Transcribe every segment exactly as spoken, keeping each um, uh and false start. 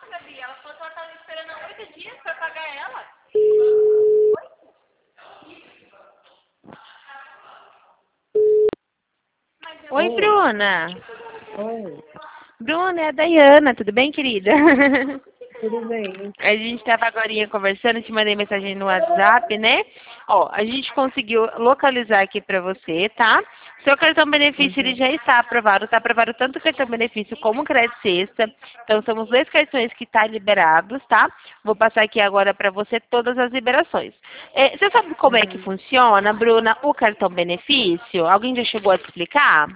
Gabi. Ela falou que ela estava esperando há oito dias para pagar ela. Oi, Oi. Bruna. Oi. Bruna, é a Dayana, tudo bem, querida? Tudo bem? A gente estava agora conversando, te mandei mensagem no WhatsApp, né? Ó, a gente conseguiu localizar aqui para você, tá? Seu cartão benefício, ele Uhum. já está aprovado, está aprovado tanto o cartão benefício como o crédito sexta. Então, são os dois cartões que estão liberados, tá? Vou passar aqui agora para você todas as liberações. É, você sabe como é que Uhum. funciona, Bruna, o cartão benefício? Alguém já chegou a te explicar?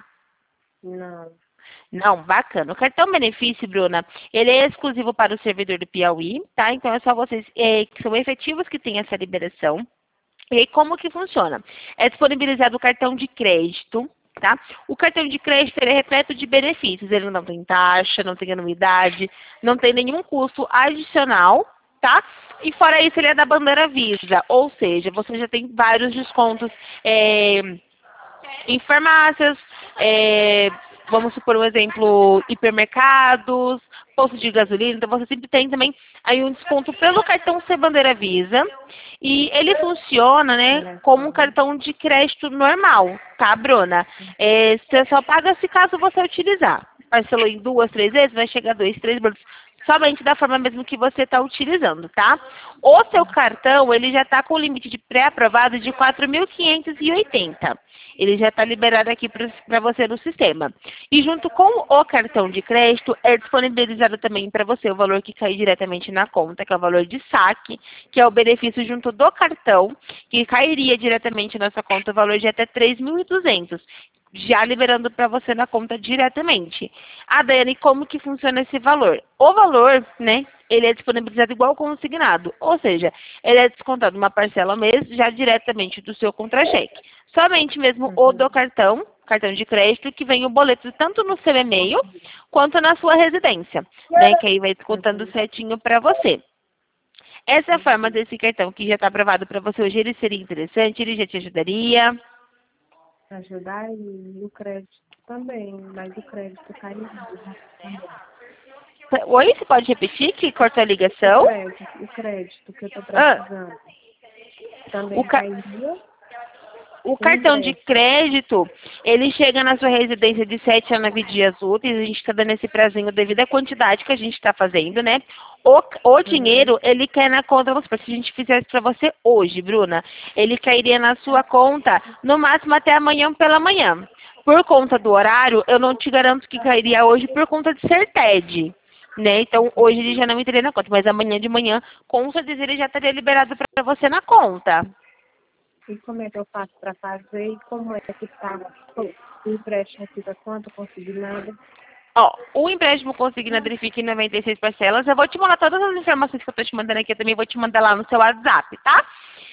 Não. Não, bacana. O cartão benefício, Bruna, ele é exclusivo para o servidor do Piauí, tá? Então é só vocês é, que são efetivos que têm essa liberação. E aí, como que funciona? É disponibilizado o cartão de crédito, tá? O cartão de crédito ele é repleto de benefícios. Ele não tem taxa, não tem anuidade, não tem nenhum custo adicional, tá? E fora isso, ele é da bandeira Visa, ou seja, você já tem vários descontos é, em farmácias, é, vamos supor um exemplo, hipermercados, postos de gasolina, então você sempre tem também aí um desconto pelo cartão C Bandeira Visa. E ele funciona, né, como um Telefone. cartão de crédito normal, tá, Bruna? É, você só paga se caso você utilizar. Parcelou em duas, três vezes, vai chegar a dois, três boletos. Somente da forma mesmo que você está utilizando, tá? O seu cartão, ele já está com o limite de pré-aprovado de quatro mil quinhentos e oitenta. Ele já está liberado aqui para você no sistema. E junto com o cartão de crédito, é disponibilizado também para você o valor que cai diretamente na conta, que é o valor de saque, que é o benefício junto do cartão, que cairia diretamente na sua conta o valor de até três mil e duzentos, já liberando para você na conta diretamente. Ah, Daiane, como que funciona esse valor? O valor, né, ele é disponibilizado igual consignado, ou seja, ele é descontado uma parcela mês já diretamente do seu contra-cheque. Somente mesmo o do Uhum. cartão, cartão de crédito, que vem o boleto tanto no seu e-mail quanto na sua residência, né, que aí vai descontando Uhum. certinho para você. Essa forma Uhum. desse cartão que já está aprovado para você hoje, ele seria interessante, ele já te ajudaria? Ajudar e o crédito também, mas o crédito caiu também. Oi, você pode repetir que cortou a O ligação? crédito, o crédito que eu estou Ah, precisando o, também ca- cairia. o O cartão de empréstimo. crédito, ele chega na sua residência de sete a nove dias úteis, a gente está dando esse prazinho devido à quantidade que a gente está fazendo, né? O, o Uhum. dinheiro, ele cai na conta, vamos supor, se a gente fizesse para você hoje, Bruna, ele cairia na sua conta no máximo até amanhã pela manhã. Por conta do horário, eu não te garanto que cairia hoje por conta de ser T E D. Né? Então, hoje ele já não entraria na conta, mas amanhã de manhã, com certeza, ele já estaria liberado para você na conta. E como é que eu faço para fazer e como é que está o empréstimo fica quanto consignado? Ó, o empréstimo consignado ele fica em noventa e seis parcelas. Eu vou te mandar todas as informações que eu tô te mandando aqui. Eu também vou te mandar lá no seu WhatsApp, tá?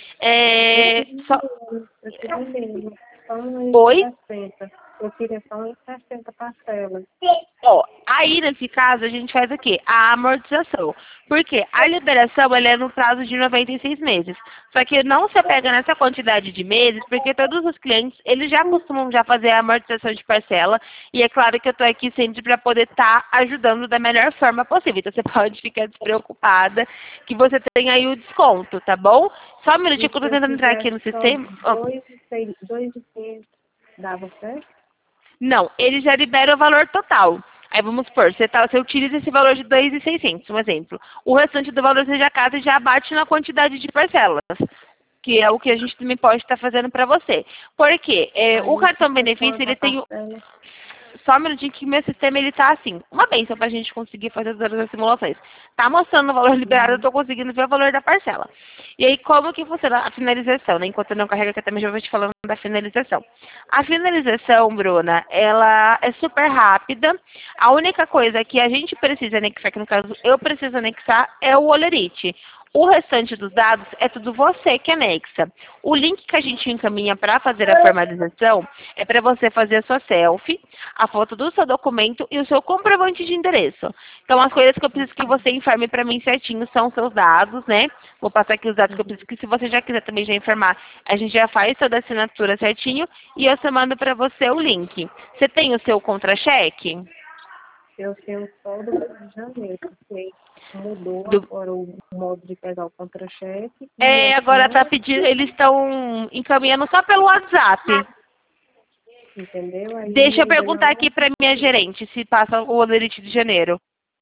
Eu É, queria só... menos, eu queria menos, só em Oi? sessenta. Eu queria só em sessenta parcelas. Ó, aí nesse caso a gente faz o quê? A amortização. Porque a liberação ela é no prazo de noventa e seis meses. Só que não se pega nessa quantidade de meses, porque todos os clientes, eles já costumam já fazer a amortização de parcela. E é claro que eu estou aqui sempre para poder estar ajudando da melhor forma possível. Então você pode ficar despreocupada que você tem aí o desconto, tá bom? Só um minutinho E que eu se estou eu tentando entrar aqui fizesse no só sistema. Ó, dois e seis, dois e quinhentos, dava certo? não, ele já libera o valor total. Aí vamos supor, você, tá, você utiliza esse valor de dois mil e seiscentos, um exemplo. O restante do valor você já casa e já bate na quantidade de parcelas, que é o que a gente também pode estar fazendo para você. Porque é, o Aí cartão fica benefício, quanto a ele tem o- parcela? só um minutinho que meu sistema ele tá assim. Uma benção pra gente conseguir fazer todas as simulações. Tá mostrando o valor liberado, eu Uhum. tô conseguindo ver o valor da parcela. E aí, como que funciona a finalização, né? Enquanto não carrega, que eu também já vou te falando da finalização. A finalização, Bruna, ela é super rápida. A única coisa que a gente precisa anexar, que no caso eu preciso anexar, é o Olerite. O restante dos dados é tudo você que anexa. O link que a gente encaminha para fazer a formalização é para você fazer a sua selfie, a foto do seu documento e o seu comprovante de endereço. Então, as coisas que eu preciso que você informe para mim certinho são os seus dados, né? Vou passar aqui os dados que eu preciso, que se você já quiser também já informar, a gente já faz toda a assinatura certinho e eu só mando para você o link. Você tem o seu contra-cheque? Eu tenho só do mês de janeiro, ok? mudou Do- agora o modo de pegar o contra-cheque. e É, assim, agora tá pedindo, eles estão encaminhando só pelo WhatsApp. entendeu? Aí Deixa eu ainda perguntar não. aqui pra minha gerente se passa o holerite de janeiro.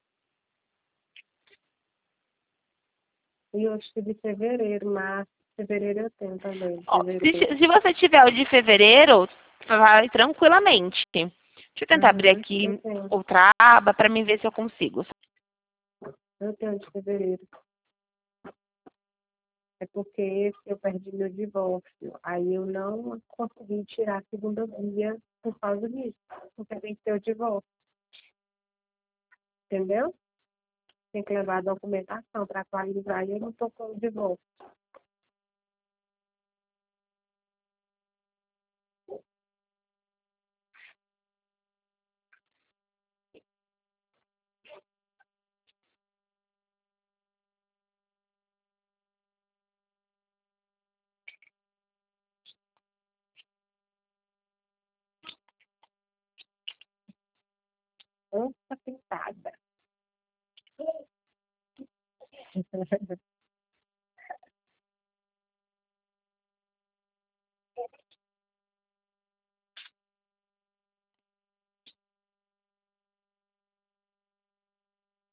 E eu acho que de fevereiro, março, fevereiro eu tenho também. Ó, Fevereiro. se, se você tiver o de fevereiro, vai tranquilamente. Deixa eu tentar abrir Uhum, eu aqui tenho. outra aba pra mim ver se eu consigo. Eu tenho de fevereiro. É porque esse eu perdi meu divórcio. Aí eu não consegui tirar a segunda via por causa disso. Porque tem que ter o divórcio. Entendeu? Tem que levar a documentação para atualizar e eu não estou com o divórcio. Opa, pintada.